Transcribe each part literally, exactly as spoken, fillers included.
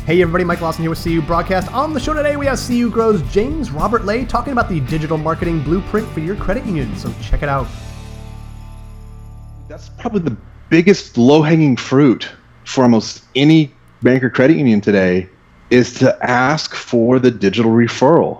Hey everybody, Mike Lawson here with C U Broadcast. On the show today, we have C U Grow's James Robert Lay talking about the digital marketing blueprint for your credit union. So check it out. That's probably the biggest low-hanging fruit for almost any bank or credit union today is to ask for the digital referral.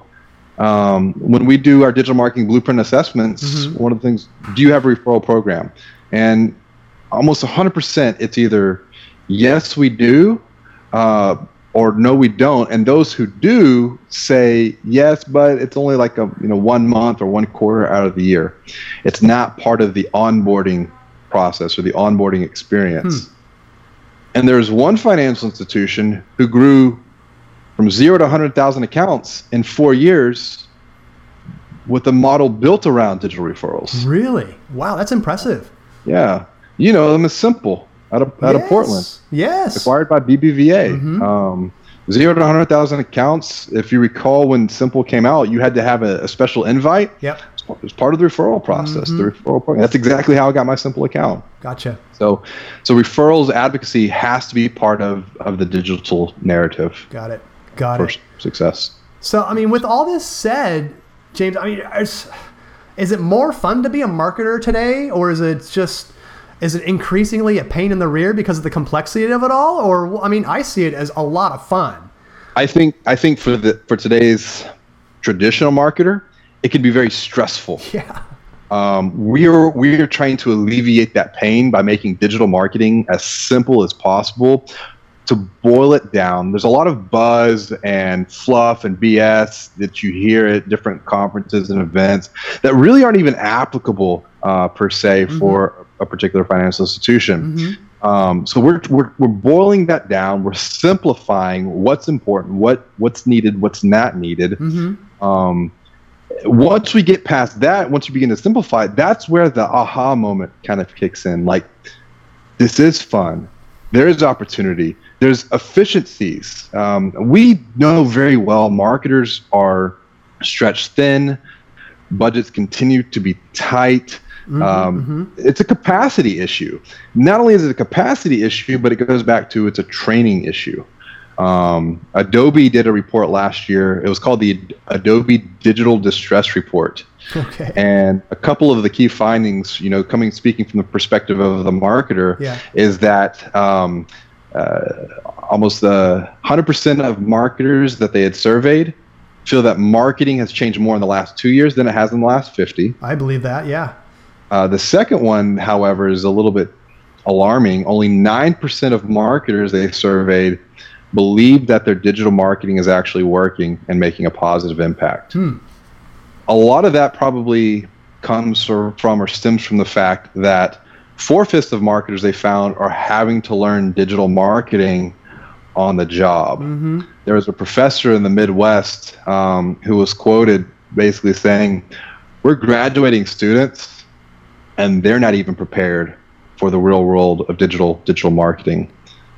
Um, when we do our digital marketing blueprint assessments, mm-hmm. one of the things, do you have a referral program? And almost one hundred percent, it's either yes, we do, uh, or no, we don't. And those who do say yes, but it's only like a you know one month or one quarter out of the year. It's not part of the onboarding process or the onboarding experience. Hmm. And there's one financial institution who grew from zero to one hundred thousand accounts in four years with a model built around digital referrals. Really? Wow, that's impressive. Yeah. You know them as Simple out of out yes. of Portland. Yes. Acquired by B B V A. Mm-hmm. Um, zero to one hundred thousand accounts. If you recall, when Simple came out, you had to have a, a special invite. Yep. It was part of the referral process. Mm-hmm. The referral program. That's exactly how I got my Simple account. Gotcha. So, so referrals advocacy has to be part of, of the digital narrative. Got it. Got for it. Success. So, I mean, with all this said, James, I mean, is, is it more fun to be a marketer today, or is it just, is it increasingly a pain in the rear because of the complexity of it all? Or, I mean, I see it as a lot of fun. I think, I think for the for today's traditional marketer, it can be very stressful. Yeah. Um, we're we're trying to alleviate that pain by making digital marketing as simple as possible. To boil it down, there's a lot of buzz and fluff and B S that you hear at different conferences and events that really aren't even applicable uh, per se mm-hmm. for a particular financial institution. Mm-hmm. Um, so we're, we're we're boiling that down. We're simplifying what's important, what what's needed, what's not needed. Mm-hmm. Um, once we get past that, once you begin to simplify, that's where the aha moment kind of kicks in. Like, this is fun. There is opportunity. There's efficiencies. Um, we know very well marketers are stretched thin. Budgets continue to be tight. Mm-hmm, um, mm-hmm. It's a capacity issue. Not only is it a capacity issue, but it goes back to it's a training issue. Um, Adobe did a report last year. It was called the Adobe Digital Distress Report. Okay. And a couple of the key findings, you know, coming speaking from the perspective of the marketer, yeah. is that um, uh, almost the one hundred percent of marketers that they had surveyed feel that marketing has changed more in the last two years than it has in the last fifty. I believe that, yeah. Uh, the second one, however, is a little bit alarming. Only nine percent of marketers they surveyed believe that their digital marketing is actually working and making a positive impact. Hmm. A lot of that probably comes or from or stems from the fact that four-fifths of marketers they found are having to learn digital marketing on the job. Mm-hmm. There was a professor in the Midwest um, who was quoted basically saying, we're graduating students and they're not even prepared for the real world of digital digital marketing.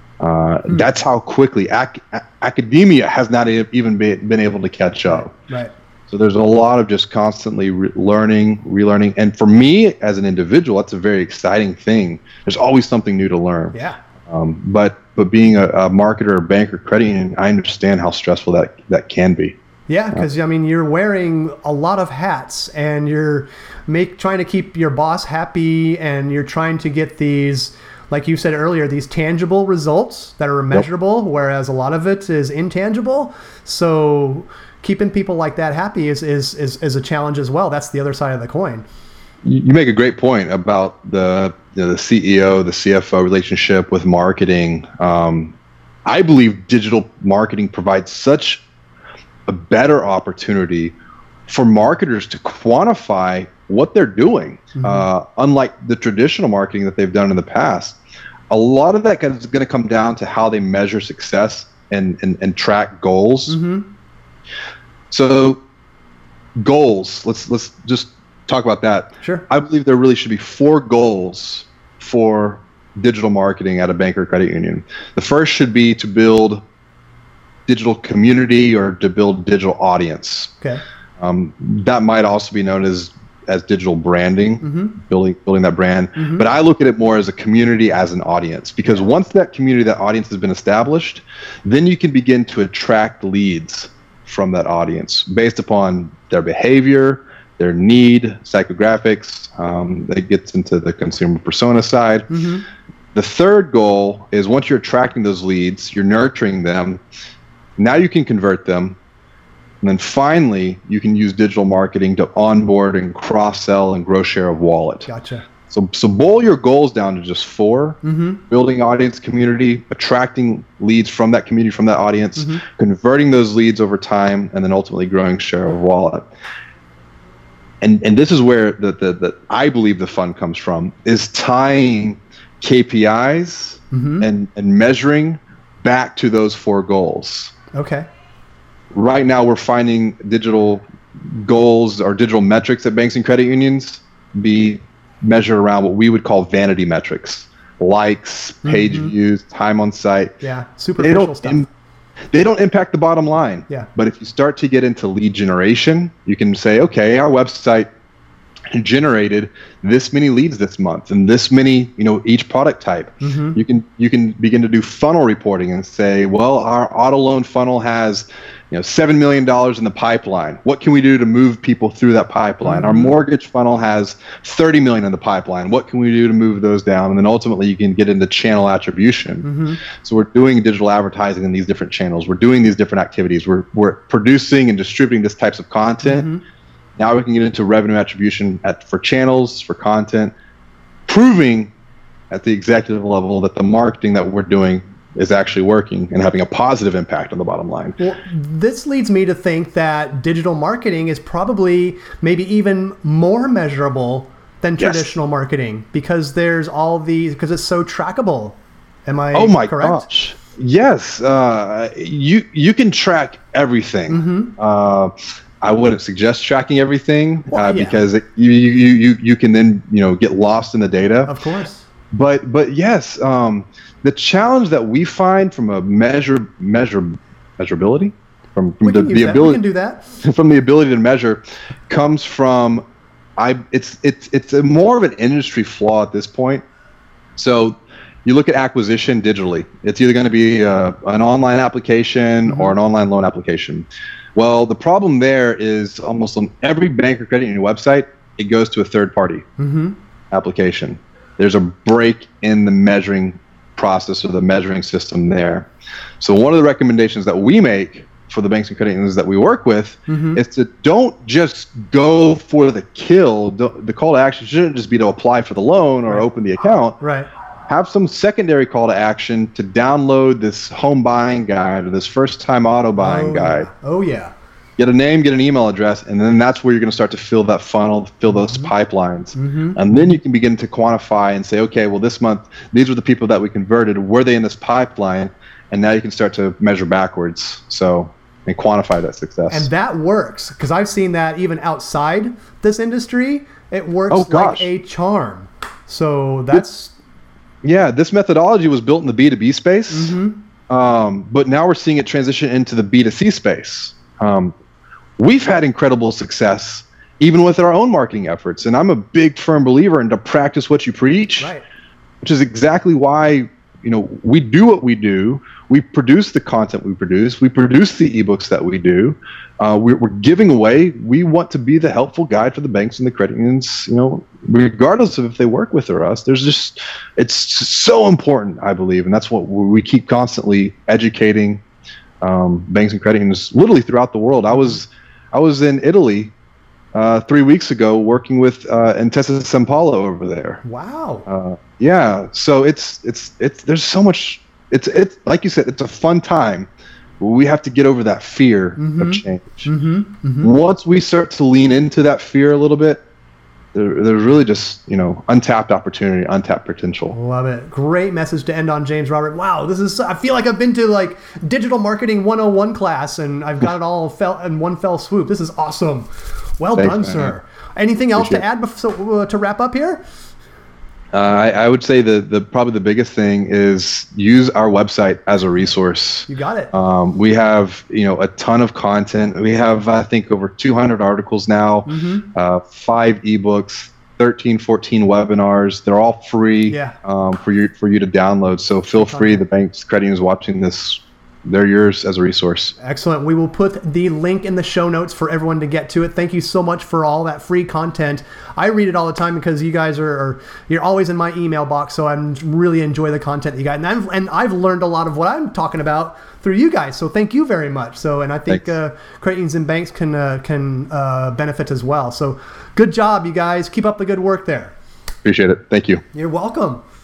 Uh, mm. That's how quickly ac- academia has not even be, been able to catch up. Right. So there's a lot of just constantly re- learning, relearning. And for me as an individual, that's a very exciting thing. There's always something new to learn. Yeah. Um, but but being a, a marketer or banker, credit union, I understand how stressful that, that can be. Yeah, because I mean, you're wearing a lot of hats, and you're make trying to keep your boss happy, and you're trying to get these, like you said earlier, these tangible results that are measurable, yep. whereas a lot of it is intangible. So keeping people like that happy is, is, is, is a challenge as well. That's the other side of the coin. You make a great point about the you know, the C E O, the C F O relationship with marketing. Um, I believe digital marketing provides such a better opportunity for marketers to quantify what they're doing. Mm-hmm. Uh, unlike the traditional marketing that they've done in the past, a lot of that is going to come down to how they measure success and, and, and track goals. Mm-hmm. So goals, let's, let's just talk about that. Sure. I believe there really should be four goals for digital marketing at a bank or credit union. The first should be to build digital community or to build digital audience. Okay. Um, that might also be known as as digital branding, mm-hmm. building building that brand. Mm-hmm. But I look at it more as a community, as an audience, because once that community, that audience has been established, then you can begin to attract leads from that audience based upon their behavior, their need, psychographics. Um, it gets into the consumer persona side. Mm-hmm. The third goal is once you're attracting those leads, you're nurturing them. Now you can convert them. And then finally, you can use digital marketing to onboard and cross-sell and grow share of wallet. Gotcha. So, so boil your goals down to just four: mm-hmm. building audience community, attracting leads from that community, from that audience, mm-hmm. converting those leads over time, and then ultimately growing share of wallet. And and this is where the, the, the I believe the fun comes from, is tying K P Is mm-hmm. and, and measuring back to those four goals. Okay. Right now, we're finding digital goals or digital metrics at banks and credit unions be measured around what we would call vanity metrics: likes, page mm-hmm. views, time on site. Yeah, superficial they don't, stuff. Im- they don't impact the bottom line. Yeah. But if you start to get into lead generation, you can say, okay, our website generated this many leads this month, and this many, you know, each product type. Mm-hmm. You can you can begin to do funnel reporting and say, well, our auto loan funnel has, you know, seven million dollars in the pipeline. What can we do to move people through that pipeline? Mm-hmm. Our mortgage funnel has thirty million in the pipeline. What can we do to move those down? And then ultimately you can get into channel attribution. Mm-hmm. So we're doing digital advertising in these different channels. We're doing these different activities. We're we're producing and distributing this types of content. Mm-hmm. Now we can get into revenue attribution at, for channels, for content, proving at the executive level that the marketing that we're doing is actually working and having a positive impact on the bottom line. Well, this leads me to think that digital marketing is probably maybe even more measurable than Yes. traditional marketing, because there's all these, because it's so trackable. Am I Oh my correct? gosh. Yes. Uh, you, you can track everything. Mm-hmm. Uh, I wouldn't suggest tracking everything Well, uh, yeah. because it, you, you, you, you can then, you know, get lost in the data. Of course. But but yes, um, the challenge that we find from a measure measure measurability from, from We the, can use the that. ability We can do that. from the ability to measure comes from I it's it's it's a more of an industry flaw at this point. So you look at acquisition digitally. It's either going to be uh, an online application Mm-hmm. or an online loan application. Well, the problem there is almost on every bank or credit union website, it goes to a third party Mm-hmm. application. There's a break in the measuring process or the measuring system there. So one of the recommendations that we make for the banks and credit unions that we work with Mm-hmm. is to don't just go for the kill. Don't- The call to action shouldn't just be to apply for the loan or Right. open the account. Right. Have some secondary call to action to download this home buying guide or this first time auto buying oh, guide. Yeah. Oh, yeah. Get a name, get an email address, and then that's where you're going to start to fill that funnel, fill those Mm-hmm. pipelines. Mm-hmm. And then you can begin to quantify and say, okay, well, this month, these were the people that we converted. Were they in this pipeline? And now you can start to measure backwards. So, and quantify that success. And that works, because I've seen that even outside this industry. It works Oh, like gosh. a charm. So that's... Yeah, this methodology was built in the B two B space, Mm-hmm. um, but now we're seeing it transition into the B two C space. Um, we've had incredible success even with our own marketing efforts, and I'm a big firm believer in to practice what you preach, Right. which is exactly why, you know, we do what we do. We produce the content we produce. We produce the ebooks that we do. Uh, we're, we're giving away. We want to be the helpful guide for the banks and the credit unions, you know, regardless of if they work with or us. There's just, it's so important, I believe, and that's what we keep constantly educating um, banks and credit unions literally throughout the world. I was, I was in Italy uh, three weeks ago working with uh, Intesa Sanpaolo over there. Wow. Uh, yeah, so it's it's it's there's so much. It's it's like you said, it's a fun time. We have to get over that fear Mhm. of change. Mm-hmm. Mm-hmm. Once we start to lean into that fear a little bit, there, there's really just, you know, untapped opportunity, untapped potential. Love it. Great message to end on, James Robert. Wow, this is, I feel like I've been to like digital marketing one oh one class and I've got it all fell in one fell swoop. This is awesome. Well Thanks, done, man. sir. Anything else Appreciate to add bef- so, uh, to wrap up here? Uh, I, I would say the, the probably the biggest thing is use our website as a resource. You got it. Um, we have you know a ton of content. We have I think over two hundred articles now, Mm-hmm. uh, five ebooks, thirteen, fourteen webinars. They're all free Yeah. um, for you for you to download. So feel free. The Banks Credit Union is watching this. They're yours as a resource. Excellent. We will put the link in the show notes for everyone to get to it. Thank you so much for all that free content. I read it all the time because you guys are, are you're always in my email box, so I really enjoy the content that you got. And I've, and I've learned a lot of what I'm talking about through you guys. So thank you very much. So, and I think uh, credit unions and banks can uh, can uh, benefit as well. So good job, you guys. Keep up the good work there. Appreciate it. Thank you. You're welcome.